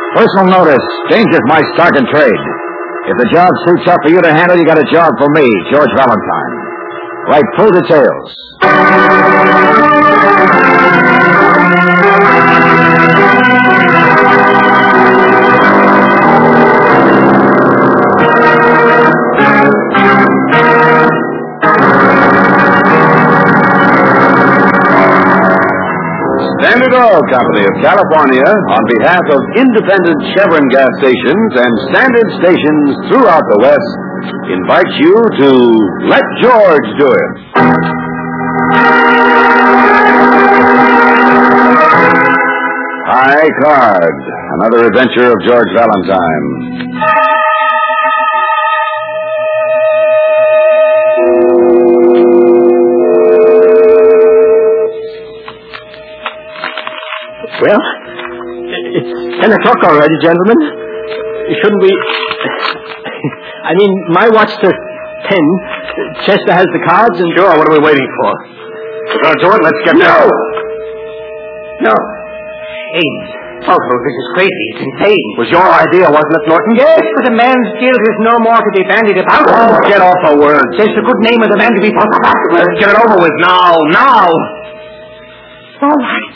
Personal notice. Dangers might start in trade. If the job suits up for you to handle, you got a job for me, George Valentine. Write full details. Standard Oil Company of California, on behalf of independent Chevron gas stations and standard stations throughout the West, invites you to Let George Do It. High Card, another adventure of George Valentine. Well, it's 10 o'clock already, gentlemen. Shouldn't we... I mean, my watch says 10. Chester has the cards and... Sure, what are we waiting for? We're going to do it, let's get down. No. Ames. Oh, this is crazy. It's insane. It was your idea, wasn't it, Norton? Yes, but a man's guilt is no more to be bandied about. Oh, get off the words. There's the good name of the man to be thought of afterwards. Let's get it over with now. All right.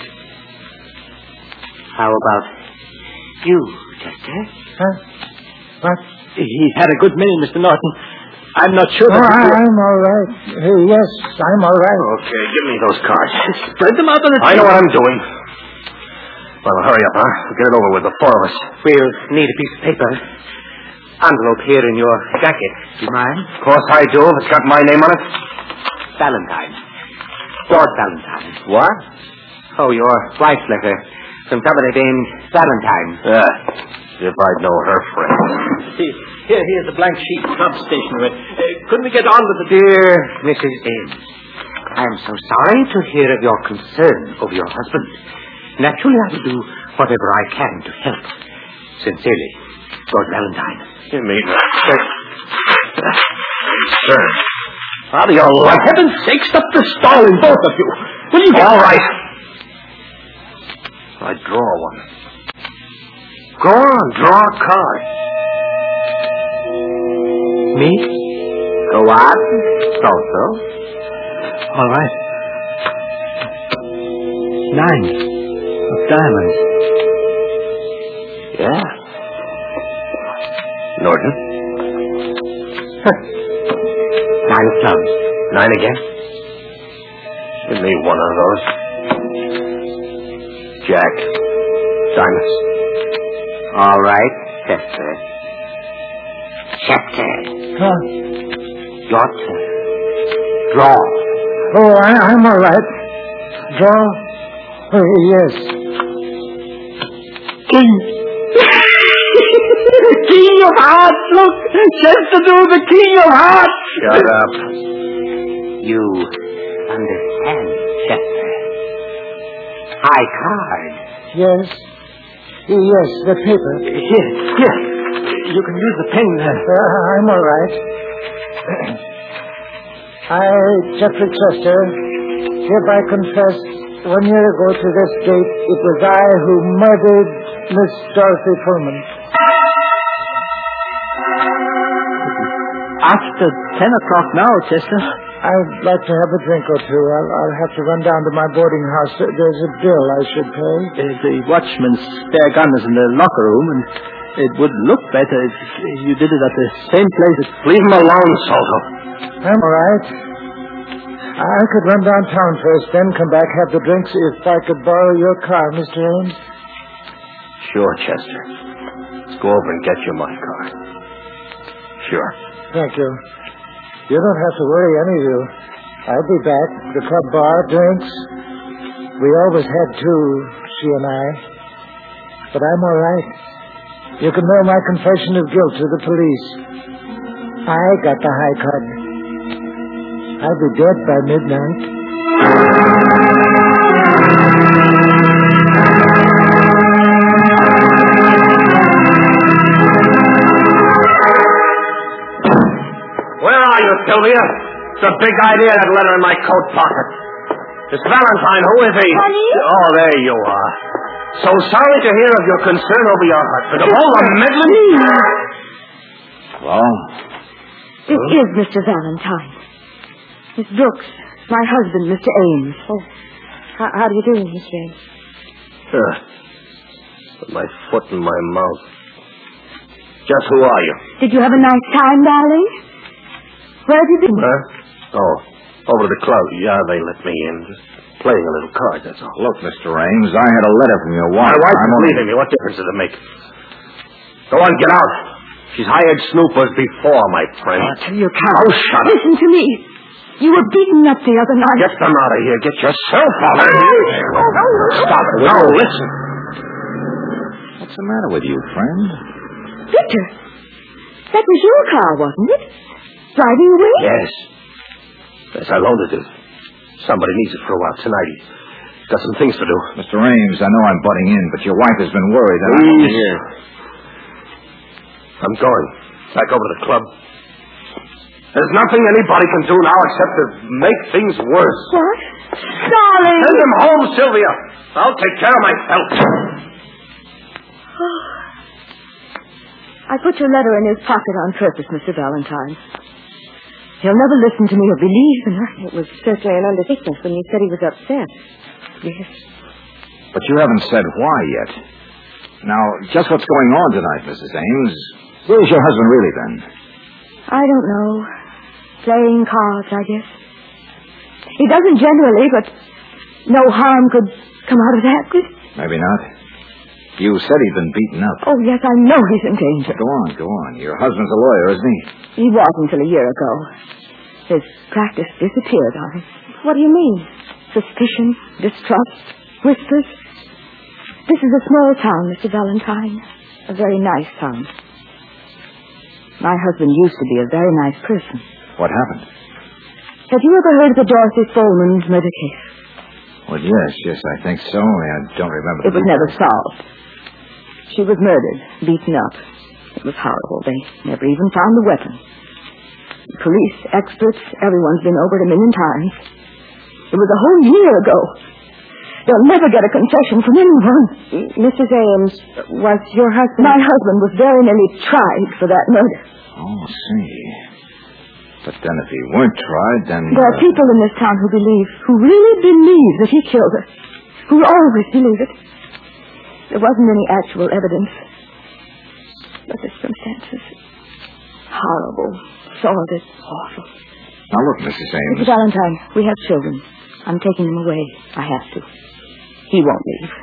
How about you, Chester? Huh? What? He's had a good minute, Mr. Norton. I'm not sure that... I'm all right. Yes, I'm all right. Okay, give me those cards. Spread them out on the table. I know what I'm doing. Well, hurry up, huh? We'll get it over with, the four of us. We'll need a piece of paper. Envelope here in your jacket. Do you mind? Of course I do, if it's got my name on it. Valentine. George Valentine. What? Oh, your wife's letter. From somebody named Valentine. If I'd know her friend. Here's a blank sheet from stationery. Couldn't we get on with the... Dear Mrs. Ames, I am so sorry to hear of your concern over your husband. Naturally, I will do whatever I can to help. Sincerely, George Valentine. You mean that? Sir. How do you like... For heaven's sake, stop the stalling, both of you. Will you get... All right. I draw one. Go on, draw a card. Me? Go on. So. All right. 9 of diamonds. Yeah. Norton? 9 of clubs. 9 again? Give me one of those. Jack. Diamonds. All right, Chester. Huh? Your turn. Draw. Oh, I'm all right. Draw? Oh, yes. King. King of Hearts, look. Chester do the King of Hearts. Shut up. You understand, Chester. High card. Yes. Yes, the paper. Here. You can use the pen there. I'm all right. I, Jeffrey Chester, hereby confess 1 year ago to this date, it was I who murdered Miss Dorothy Pullman. After 10 o'clock now, Chester. I'd like to have a drink or two. I'll have to run down to my boarding house. There's a bill I should pay. The watchman's spare gun is in the locker room, and it would look better if you did it at the same place as... Leave him alone, Soto. I'm all right. I could run downtown first, then come back, have the drinks, if I could borrow your car, Mr. Ames. Sure, Chester. Let's go over and get you my car. Sure. Thank you. You don't have to worry, any of you. I'll be back. The club bar, drinks. We always had two, she and I. But I'm all right. You can mail my confession of guilt to the police. I got the high card. I'll be dead by midnight. Where are you, Sylvia? It's a big idea, that letter in my coat pocket. It's Valentine. Who is he? Honey? Oh, there you are. So sorry to hear of your concern over your husband. Of all the meddling... Well? This is Mr. Valentine. Miss Brooks, my husband, Mr. Ames. Oh, how do you do, Mr. Ames? Put my foot in my mouth. Just who are you? Did you have a nice time, darling? Where have you been? Oh, over to the club. Yeah, they let me in. Just playing a little card, that's all. Look, Mr. Ames, I had a letter from your wife. My wife is leaving me. What difference does it make? Go on, get out. She's hired snoopers before, my friend. You can't. Oh, shut up. Listen to me. You were beaten up the other night. Get them out of here. Get yourself out of here. Stop it. No, listen. What's the matter with you, friend? Victor, that was your car, wasn't it? Driving away? Yes. Yes, I loaned it to. Somebody needs it for a while tonight. He's got some things to do. Mr. Ames, I know I'm butting in, but your wife has been worried. Please. I'm going. Back over to the club. There's nothing anybody can do now except to make things worse. What? Darling! Send him home, Sylvia. I'll take care of myself. I put your letter in his pocket on purpose, Mr. Valentine. He'll never listen to me or believe in her. It was certainly an understatement when you said he was upset. Yes. But you haven't said why yet. Now, just what's going on tonight, Mrs. Ames? Where's your husband really then? I don't know. Playing cards, I guess. He doesn't generally, but no harm could come out of that, could? Maybe not. You said he'd been beaten up. Oh, yes, I know he's in danger. Go on. Your husband's a lawyer, isn't he? He was until a year ago. His practice disappeared on him. What do you mean? Suspicion, distrust, whispers. This is a small town, Mr. Valentine. A very nice town. My husband used to be a very nice person. What happened? Have you ever heard of the Dorothy Foreman's murder case? Well, yes, I think so. I don't remember. It was never solved. She was murdered, beaten up. It was horrible. They never even found the weapon. Police, experts, everyone's been over it a million times. It was a whole year ago. They'll never get a confession from anyone. Mrs. Ames, was your husband... My husband was very nearly tried for that murder. Oh, I see. But then if he weren't tried, then... There are people in this town who really believe that he killed her. Who always believe it. There wasn't any actual evidence. But the circumstances... horrible, sordid, awful. Now look, Mrs. Ames... Mr. Valentine, we have children. I'm taking them away. I have to. He won't leave.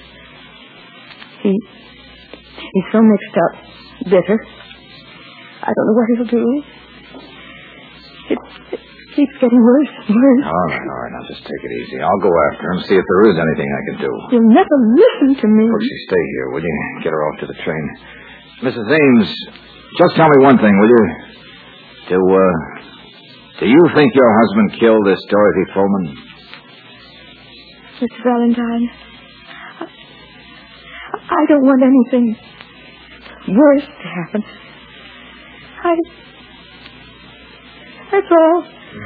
He's so mixed up, bitter. I don't know what he'll do. It keeps getting worse and worse. All right. Now just take it easy. I'll go after him, see if there is anything I can do. You'll never listen to me. Brooksy, stay here, will you? Get her off to the train. Mrs. Ames, just tell me one thing, will you? Do you think your husband killed this Dorothy Foreman? Mr. Valentine, I don't want anything worse to happen. That's all.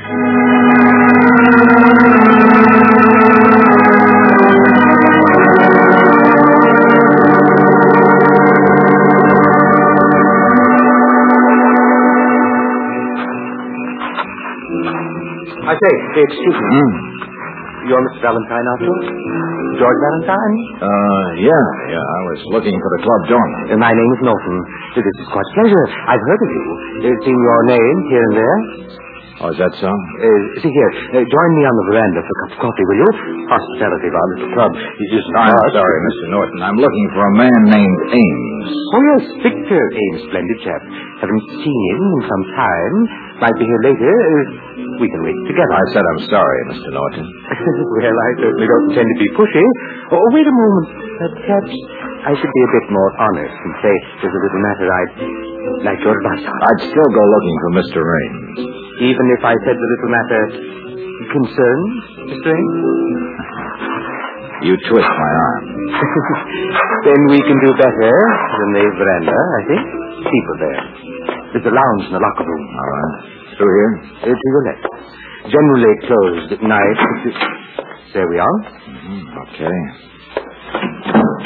I say, excuse me. You're Mr. Valentine, after all? George Valentine? Yeah. I was looking for the club doorman. My name is Norton. This is quite a pleasure. I've heard of you. Seen your name here and there. Oh, is that so? See here, join me on the veranda for a cup of coffee, will you? Hospitality of our little club is I'm sorry, Mr. Norton. I'm looking for a man named Ames. Oh, yes, Victor Ames, splendid chap. Haven't seen him in some time. Might be here later. We can wait together. I said I'm sorry, Mr. Norton. Well, I certainly don't intend to be pushy. Oh, wait a moment. Perhaps I should be a bit more honest and say there's a little matter I'd like your advice on. I'd still go looking for Mr. Ames. Even if I said the little matter concerns Mr. Ames? You twist my arm. Then we can do better than the veranda, I think. People there. There's a lounge in the locker room. All right. Through here? To your left. Generally closed at night. There we are. Okay.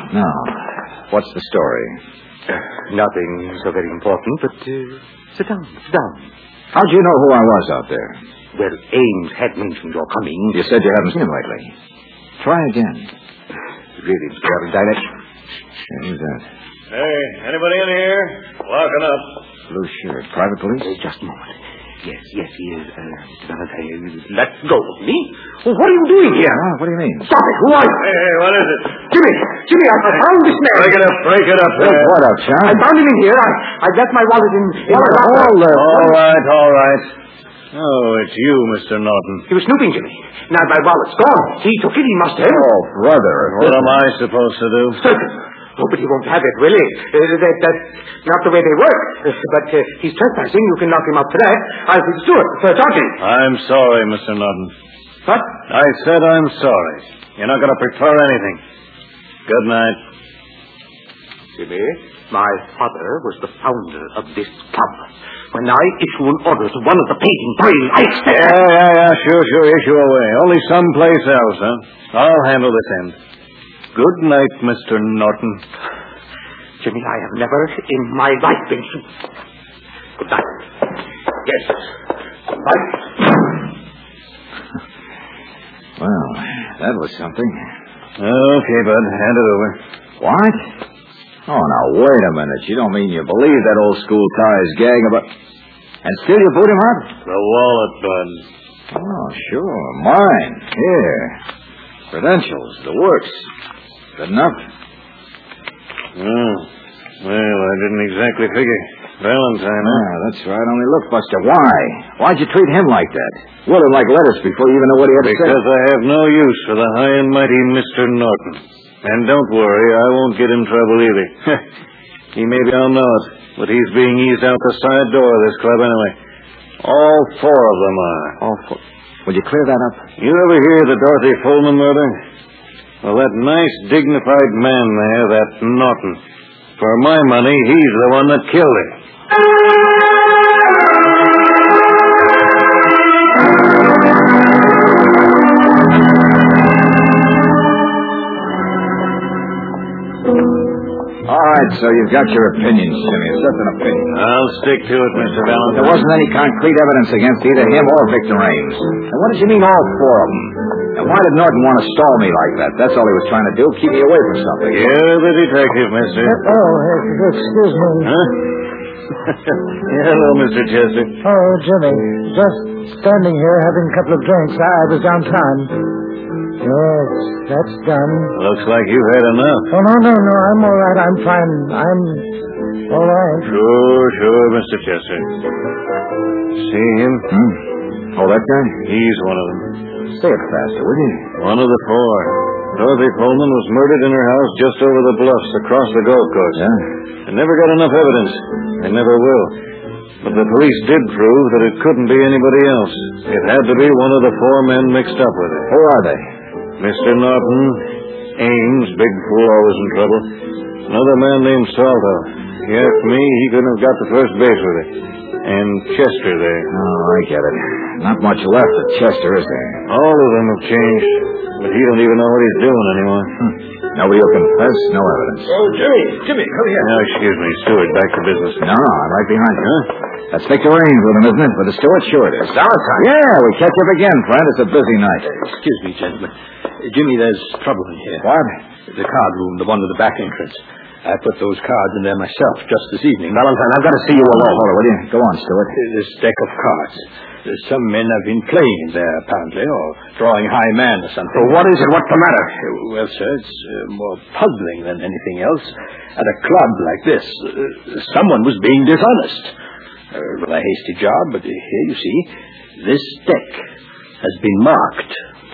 Now, what's the story? Nothing so very important, but sit down. How'd you know who I was out there? Well, Ames had mentioned your coming. You said you haven't seen him lately. Try again. Really, Mr. Valentine. Who's that? Hey, anybody in here? Locking up. Blue shirt. Private police? Just a moment. Yes, he is. Mr. Valentine, let go of me. Well, what are you doing here? What do you mean? Stop it. Who are you? Hey, what is it? Jimmy, I found this man. Break it up. What up, John? I found him in here. I left my wallet in my locker. All right. Oh, it's you, Mr. Norton. He was snooping, Jimmy. Now my wallet's gone. He took it. He must have. Oh, brother. What am I supposed to do? Oh, but he won't have it, really. That's not the way they work. But he's trespassing. You can knock him up for that. I'll be Stewart for charging. I'm sorry, Mr. Norton. What? I said I'm sorry. You're not going to prefer anything. Good night. Jimmy, my father was the founder of this club. When I issue an order to one of the paging brain, I expect... Yeah, sure. Issue away. Only someplace else, huh? I'll handle this end. Good night, Mr. Norton. Jimmy, I have never in my life been... Good night. Yes. Good night. Well, that was something. Okay, bud. Hand it over. What? Oh, now, wait a minute. You don't mean you believe that old school ties gang about... And still you boot him out? The wallet, bud. Oh, sure. Mine. Here. Credentials. The works. Good enough? Oh. Well, I didn't exactly figure. Valentine, huh? Yeah, that's right. Only look, Buster, why? Why'd you treat him like that? Well, him like lettuce before you even know what he had to say. Because I have no use for the high and mighty Mr. Norton. And don't worry, I won't get in trouble either. He maybe don't know it, but he's being eased out the side door of this club anyway. All four of them are. All four? Will you clear that up? You ever hear of the Dorothy Pullman murder? Well, that nice, dignified man there, that Norton. For my money, he's the one that killed her. All right, so you've got your opinions, Jimmy. It's just an opinion. I'll stick to it, Mr. Valentine. There wasn't any concrete evidence against either him or Victor Ames. And what did you mean, all four of them? And why did Norton want to stall me like that? That's all he was trying to do, keep me away from something. You're the detective, mister. Excuse me. Huh? Hello, Mr. Chester. Oh, Jimmy. Just standing here having a couple of drinks. I was downtown. Yes, that's done. Looks like you've had enough. Oh, no. I'm all right. I'm fine. I'm all right. Sure, Mr. Chester. See him? Oh, that guy? He's one of them. Say it faster, will you? One of the four. Dorothy Pullman was murdered in her house just over the bluffs across the golf course. Yeah? They never got enough evidence. They never will. But the police did prove that it couldn't be anybody else. It had to be one of the four men mixed up with it. Who are they? Mr. Norton, Ames, big fool, always in trouble. Another man named Salto. If you ask me, he couldn't have got to first base with it. And Chester there. Oh, I get it. Not much left of Chester, is there? All of them have changed. But he don't even know what he's doing anymore. Nobody will confess, no evidence. Oh, Jimmy, come here. Now, excuse me, Stewart, back to business. No, I'm right behind you. That's Victor Ames with him, isn't it? With the Stewart, sure it is. Valentine. Yeah, we catch up again, friend. It's a busy night. Excuse me, gentlemen. Jimmy, there's trouble in here. What? The card room, the one with the back entrance. I put those cards in there myself just this evening. Valentine, I've got to see you alone. Hold it, will you? Go on, Stewart. This deck of cards. Some men have been playing in there, apparently, or drawing high man or something. Well, what is it? What's the matter? Well, sir, it's more puzzling than anything else. At a club like this, someone was being dishonest. A hasty job, but here you see, this deck has been marked.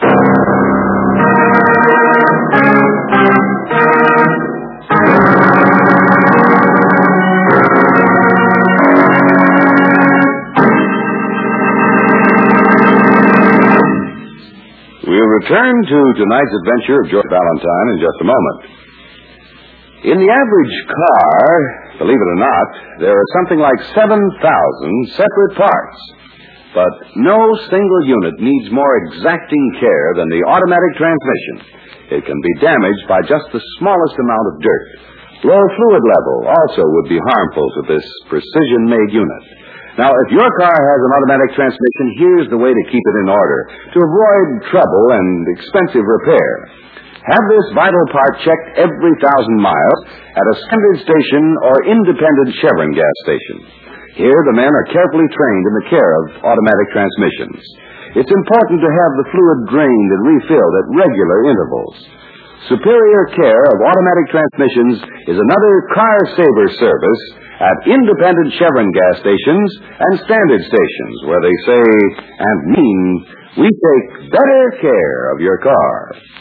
We'll return to tonight's adventure of George Valentine in just a moment. In the average car, believe it or not, there are something like 7,000 separate parts. But no single unit needs more exacting care than the automatic transmission. It can be damaged by just the smallest amount of dirt. Low fluid level also would be harmful to this precision-made unit. Now, if your car has an automatic transmission, here's the way to keep it in order to avoid trouble and expensive repair. Have this vital part checked every 1,000 miles at a standard station or independent Chevron gas station. Here, the men are carefully trained in the care of automatic transmissions. It's important to have the fluid drained and refilled at regular intervals. Superior care of automatic transmissions is another car-saver service at independent Chevron gas stations and standard stations where they say and mean, we take better care of your car.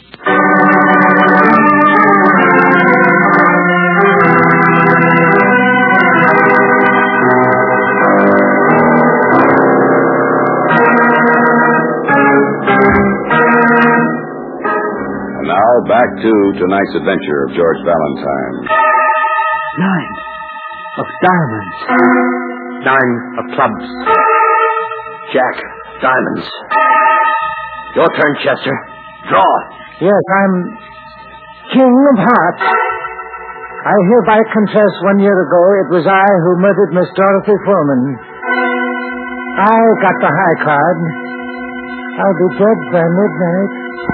And now back to tonight's adventure of George Valentine. 9 of diamonds. 9 of clubs. Jack, diamonds. Your turn, Chester. Draw. Yes, I'm King of Hearts. I hereby confess 1 year ago it was I who murdered Miss Dorothy Fullman. I got the high card. I'll be dead by midnight.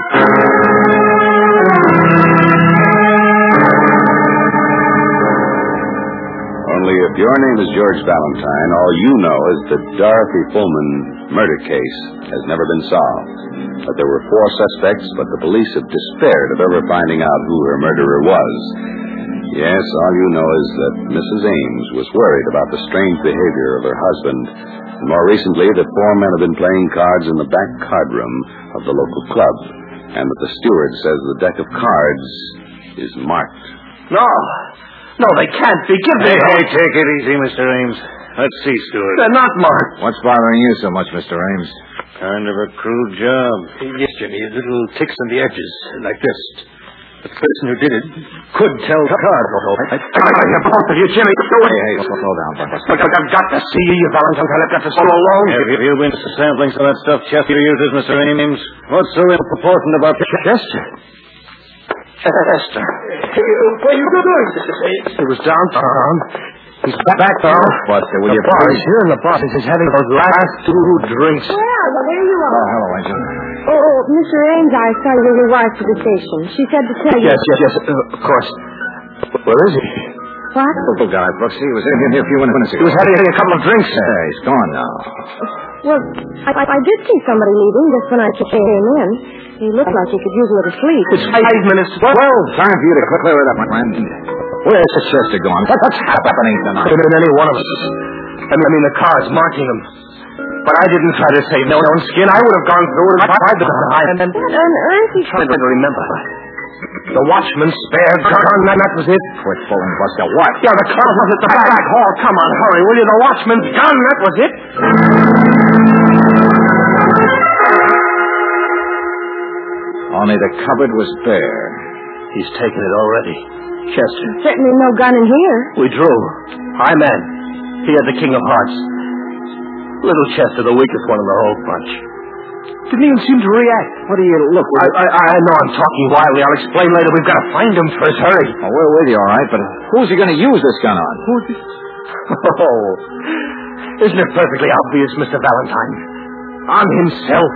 Only if your name is George Valentine, all you know is that Dorothy Fullman murder case has never been solved. That there were 4 suspects, but the police have despaired of ever finding out who her murderer was. Yes, all you know is that Mrs. Ames was worried about the strange behavior of her husband, and more recently that 4 men have been playing cards in the back card room of the local club, and that the steward says the deck of cards is marked. No, they can't be. Give me. Hey, take it easy, Mr. Ames. Let's see, Stewart. They're not marked. What's bothering you so much, Mr. Ames? Kind of a crude job. Yes, Jimmy. Little ticks on the edges, like this. The person who did it could tell the card. Both of you, Jimmy. Hey, slow down, Buck. Look, I've got to see you, Valentine. I've got to so alone. Have you been sampling some of that stuff Chester uses, Mr. Ames? What's so important about Chester? Chester. What are you doing, Mrs. Ames? He was downtown. He's back now. Buster, will you He's here in the bar. He's having those last 2 drinks. Well, there you are. hello, Angel. Oh, Mr. Ames, I saw you with your wife to the station. She said to tell you... Yes, of course. Where is he? What? Oh, God, Brooksy, he was in here a few minutes ago. He was having a couple of drinks. Yeah, he's gone now. Well, I did see somebody leaving just when I came in. He looked like he could use a little sleep. It's 5 minutes. Well, time for you to clear it up, my friend. Where's the Chester going? What's happening tonight? Could have been any one of us. I mean, the car's marking them. But I didn't try to save my own skin. I would have gone through it if I tried to hide. And then... What on earth is... Trying to remember. The watchman's spare gun, that was it. Quit fooling, Buster. What? Yeah, the car was at the back hall. Come on, hurry, will you? The watchman's gun, that was it. Only the cupboard was bare. He's taken it already. Chester. Certainly no gun in here. We drew. I man. He had the King of Hearts. Little Chester, the weakest one in the whole bunch. Didn't even seem to react. What do you look like? I know I'm talking wildly. I'll explain later. We've got to find him first. Hurry. Oh, we're with you, all right, but who's he going to use this gun on? Oh, isn't it perfectly obvious, Mr. Valentine? On himself.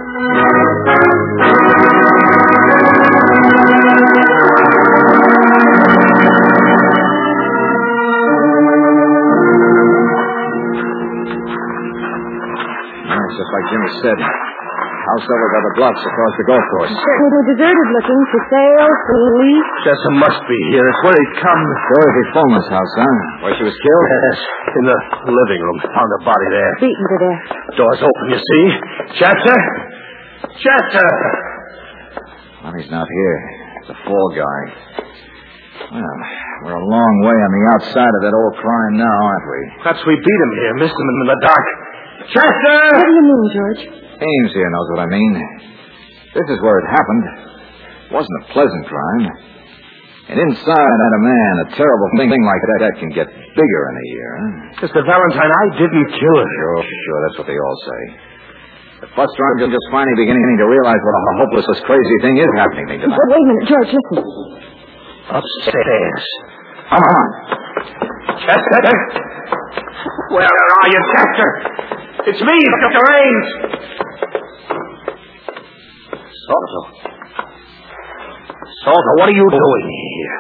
It's just like Jimmy said. House over by the bluffs across the golf course. Certainly deserted looking. For sale, for lease. Chester must be here. It's where he'd come. Dorothy Fullman's house, huh? Where she was killed? Yes, in the living room. Found her body there. Beaten to death. Door's open, you see. Chester! Chester! Well, he's not here. It's a fall guy. Well, we're a long way on the outside of that old crime now, aren't we? Perhaps we beat him here, missed him in the dark. Chester! What do you mean, George? Ames here knows what I mean. This is where it happened. It wasn't a pleasant crime. And inside that a man, a terrible thing like that can get bigger in a year. Huh? Mr. Valentine, I didn't kill her. Sure, that's what they all say. Buster, I'm just finally beginning to realize what a hopeless, crazy thing is happening to me tonight. But wait a minute, George, listen. Upstairs. Come on. Chester? Where are you, Chester? It's me, Dr. Ames. Salter, what are you doing here?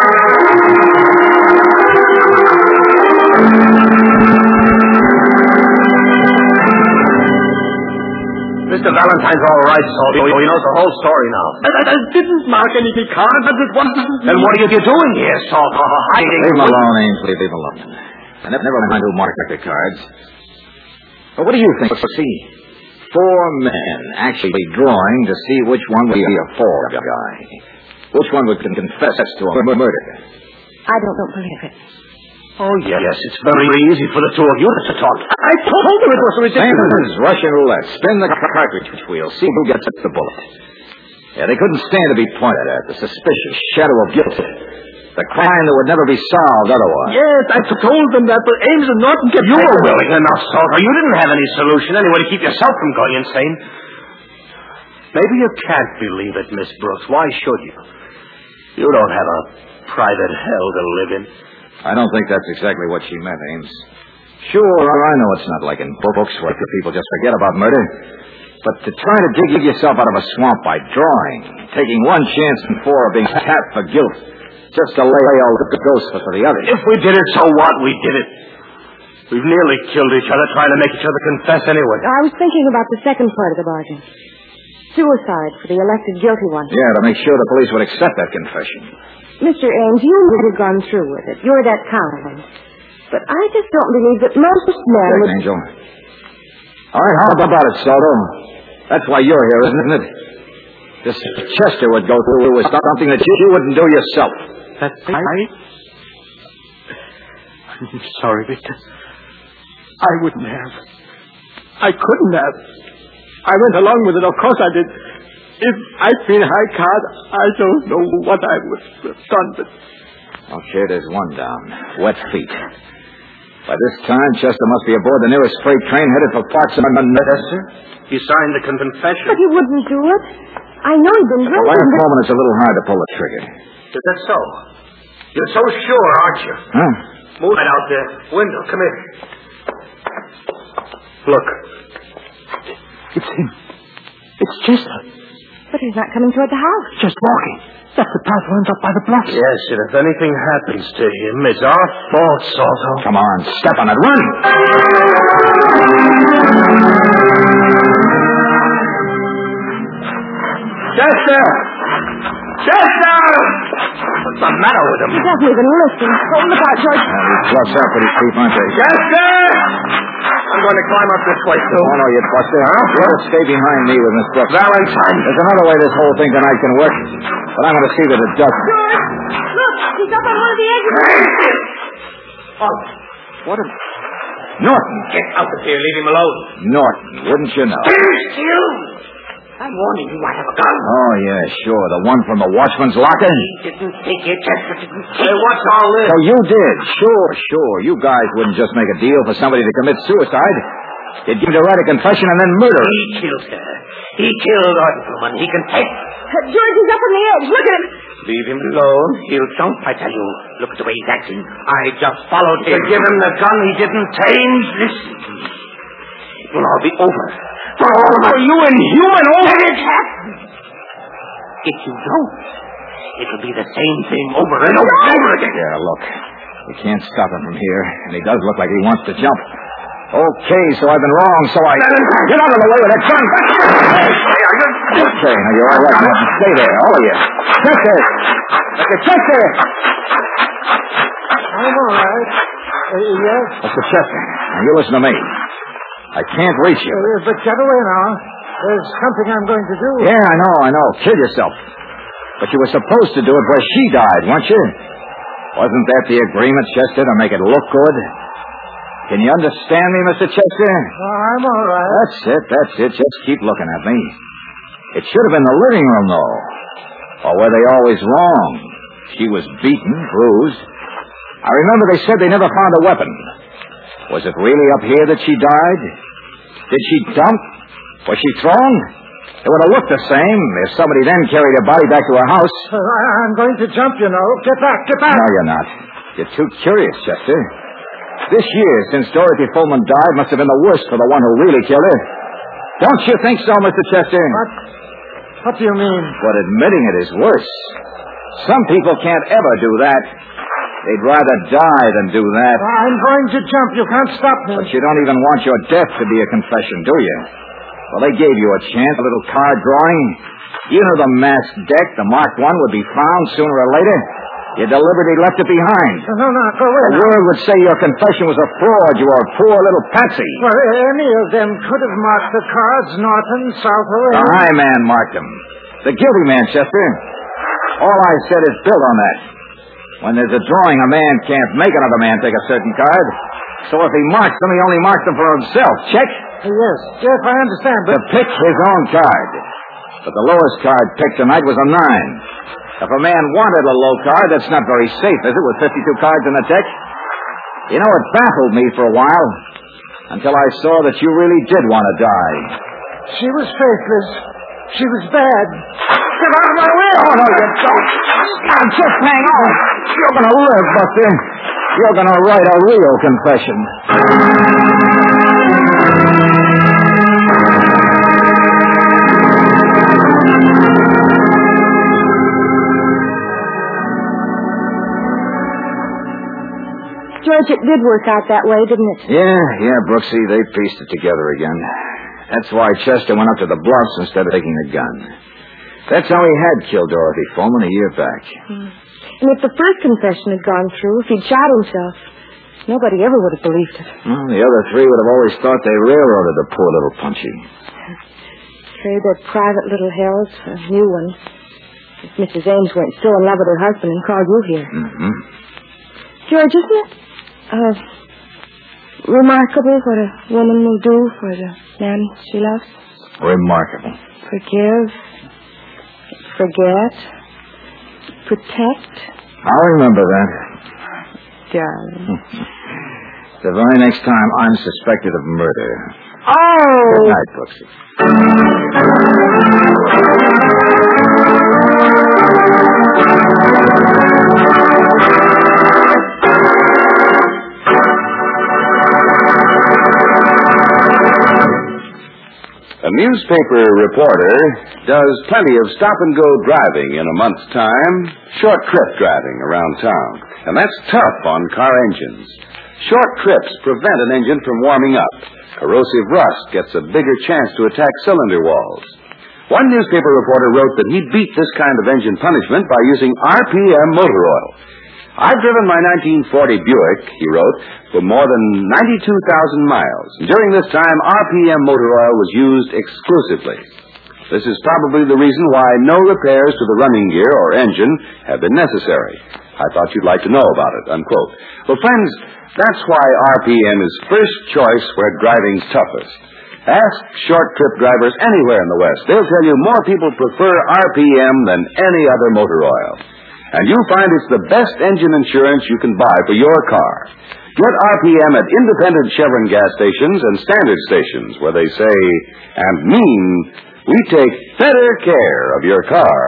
Mr. Valentine's all right, Salter. He knows the whole story now. I didn't mark any cards. It wasn't. Then what are you doing here, Salter? Hiding? Leave him alone, Ainsley. Leave him alone. And never mind who marked the cards. But what do you think? See, 4 men actually drawing to see which one would be a fall guy. Which one would confess to a murder. I don't believe it. Oh, yes, it's very easy for the two of you to talk. I told you it was ridiculous. Same as Russian roulette. Spin the cartridge wheel. See who gets the bullet. Yeah, they couldn't stand to be pointed at. The suspicious shadow of guilt. The crime that would never be solved otherwise. Yes, I told them that, but Ames and Norton kept... You were willing enough, Salter. You didn't have any solution anyway to keep yourself from going insane. Maybe you can't believe it, Miss Brooks. Why should you? You don't have a private hell to live in. I don't think that's exactly what she meant, Ames. Sure, I know it's not like in books where people just forget about murder. But to try to dig yourself out of a swamp by drawing, taking one chance in 4 of being tapped for guilt, just to lay all the ghosts for the others. If we did it, so what? We did it. We've nearly killed each other trying to make each other confess anyway. I was thinking about the second part of the bargain. Suicide for the elected guilty one. Yeah, to make sure the police would accept that confession. Mr. Ames, you would have gone through with it. You're that kind. But I just don't believe that most men would... Angel. All right, how about it, Saldo? That's why you're here, isn't it? This Chester would go through with something that you wouldn't do yourself. That's right. I'm sorry, Victor. I wouldn't have. I couldn't have. I went along with it. Of course I did. If I'd been high card, I don't know what I would have done, but... Okay, there's one down. Wet feet. By this time, Chester must be aboard the nearest freight train headed for Parks and Chester? He signed the confession. But he wouldn't do it. I know he'd been At the drinking, last but... moment, it's a little hard to pull the trigger. Is that so? You're so sure, aren't you? Huh? Move it out there. Window, come in. Look. It's him. It's Chester. But he's not coming toward the house. Just walking. That's the path runs up by the bluff. Yes, and if anything happens to him, it's our fault, Salto. Come on, step on it. Run! Chester! Chester! What's the matter with him? He doesn't even listen. Hold the part, George. These bluffs are pretty steep, aren't they? Chester! I'm going to climb up this way, too. Oh, no, you Buster. Huh? You'll stay behind me with Miss Brooks. Valentine. There's another way this whole thing tonight can work, but I'm going to see that it doesn't. George! Look! He's up on one of the edges. Oh, What a... Norton. get out of here. Leave him alone. Norton, wouldn't you know? You! I'm warning you, I have a gun. Oh, yeah, sure. The one from the watchman's locker? Didn't take it, Chester didn't take it. What's all this? So you did. Sure. You guys wouldn't just make a deal for somebody to commit suicide. You'd give him to write a confession and then murder her. He killed her. He killed Orton. He confessed. George, he's up on the edge. Look at him. Leave him alone. He'll jump, I tell you. Look at the way he's acting. I just followed him. To give him the gun he didn't tame. Listen. It will all be over. For all of us. You inhuman over. Let it happen. If you don't, it'll be the same thing over and over again. Yeah, look. We can't stop him from here, and he does look like he wants to jump. Okay, so I've been wrong, so I... Get out of the way with that gun! Okay, now you're all right, man. Stay there, all of you. Chester! Mr. Chester! I'm all right. Yes? Mr. Chester, now you listen to me. I can't reach you. But get away now. There's something I'm going to do. Yeah, I know. Kill yourself. But you were supposed to do it where she died, weren't you? Wasn't that the agreement, Chester, to make it look good? Can you understand me, Mr. Chester? I'm all right. That's it. Just keep looking at me. It should have been the living room, though. Or were they always wrong? She was beaten, bruised. I remember they said they never found a weapon. Was it really up here that she died? Did she dump? Was she thrown? It would have looked the same if somebody then carried her body back to her house. I'm going to jump, you know. Get back, get back. No, you're not. You're too curious, Chester. This year, since Dorothy Fullman died, must have been the worst for the one who really killed her. Don't you think so, Mr. Chester? What do you mean? But admitting it is worse. Some people can't ever do that. They'd rather die than do that. I'm going to jump. You can't stop me. But you don't even want your death to be a confession, do you? Well, they gave you a chance, a little card drawing. You knew the masked deck, the marked one, would be found sooner or later. You deliberately left it behind. No, go away. The world would say your confession was a fraud. You were a poor little patsy. Well, any of them could have marked the cards, Norton, Southall. The high man marked them. The guilty man, Chester. All I said is built on that. When there's a drawing, a man can't make another man take a certain card. So if he marks them, he only marks them for himself. Check? Yes, I understand, but... To pick his own card. But the lowest card picked tonight was a 9. If a man wanted a low card, that's not very safe, is it, with 52 cards in the deck? You know, it baffled me for a while, until I saw that you really did want to die. She was faithless. She was bad. Get out of my way! Oh, no, you don't. Now, just hang on. You're going to live, Buster. You're going to write a real confession. George, it did work out that way, didn't it? Yeah, Brooksy, they pieced it together again. That's why Chester went up to the bluffs instead of taking the gun. That's how he had killed Dorothy Fullman a year back. And if the first confession had gone through, if he'd shot himself, nobody ever would have believed it. Well, the other three would have always thought they railroaded the poor little Punchy. Trade their private little hells for new ones. If Mrs. Ames weren't still in love with her husband and called you here. Mm-hmm. George, isn't it remarkable what a woman will do for the man she loves? Remarkable. Forgive, forget, protect. I'll remember that. Darling. The very next time I'm suspected of murder. Oh! Good night, Brooksy. A newspaper reporter does plenty of stop-and-go driving in a month's time, short trip driving around town. And that's tough on car engines. Short trips prevent an engine from warming up. Corrosive rust gets a bigger chance to attack cylinder walls. One newspaper reporter wrote that he'd beat this kind of engine punishment by using RPM motor oil. I've driven my 1940 Buick, he wrote, for more than 92,000 miles. And during this time, RPM motor oil was used exclusively. This is probably the reason why no repairs to the running gear or engine have been necessary. I thought you'd like to know about it, unquote. Well, friends, that's why RPM is first choice where driving's toughest. Ask short trip drivers anywhere in the West. They'll tell you more people prefer RPM than any other motor oil. And you'll find it's the best engine insurance you can buy for your car. Get RPM at independent Chevron gas stations and standard stations where they say and mean, we take better care of your car.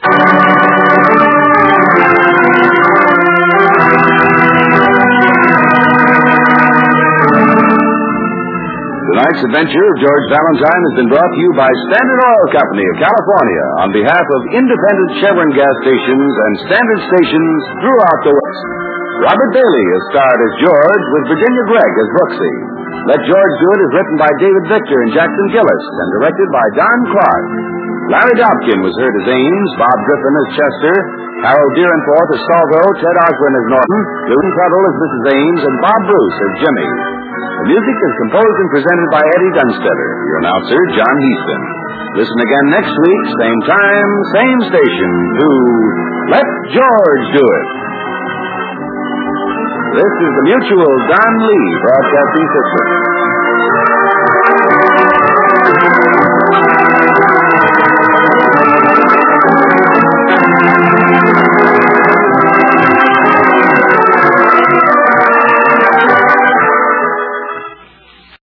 Tonight's adventure of George Valentine has been brought to you by Standard Oil Company of California on behalf of independent Chevron gas stations and standard stations throughout the West. Robert Bailey is starred as George with Virginia Gregg as Brooksy. Let George Do It is written by David Victor and Jackson Gillis and directed by Don Clark. Larry Dobkin was heard as Ames, Bob Griffin as Chester, Harold Deerenforth as Salvo, Ted Osborne as Norton, Lewin Tuttle as Mrs. Ames, and Bob Bruce as Jimmy. The music is composed and presented by Eddie Dunstetter. Your announcer, John Heaston. Listen again next week, same time, same station, to Let George Do It. This is the Mutual Don Lee Broadcasting System.